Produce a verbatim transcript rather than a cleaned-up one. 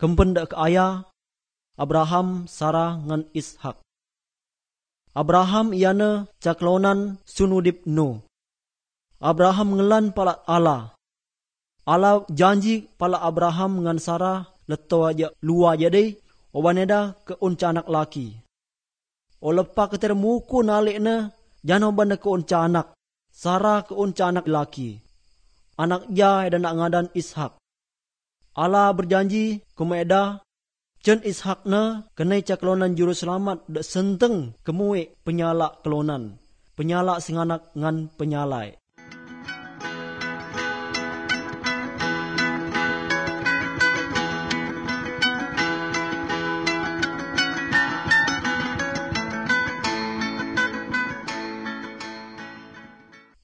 kempen dak ke ayah Abraham, Sarah ngan Ishak. Abraham iana caklonan sunudip no. Abraham ngelan pala Allah. Allah janji pala Abraham ngan Sarah leto aja luar jadi obaneda ke unca anak laki. O lepa keter muku nalikna jano banda ke unca anak. Sarah ke unca anak laki. Anak ja dan nak ngadan Ishak. Allah berjanji kumeda Cen Ishak na kenai caklonan juru selamat dak senteng kemue penyala kelonan. Penyala singanak ngan penyalai.